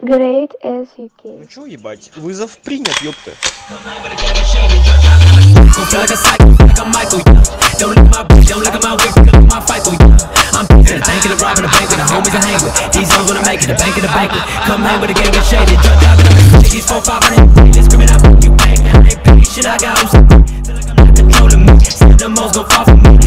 Great as you Ну can. чё ебать? Вызов принят, ёпта. Gon' feel like a psycho, like a Michael, yeah. Don't look at my bitch, don't look at my whip, look at my FICO, yeah. I'm to the tank and the robbing the bank with the homies I hang with. These hoes wanna make it, the bank and the banquet. Come hang with the gang and shaded. Drug driving up the these 4, 500. They screaming out, you bang, I ain't paying shit, I got hoes. Feel like I'm not controlling me. Still the most gon' fall for me.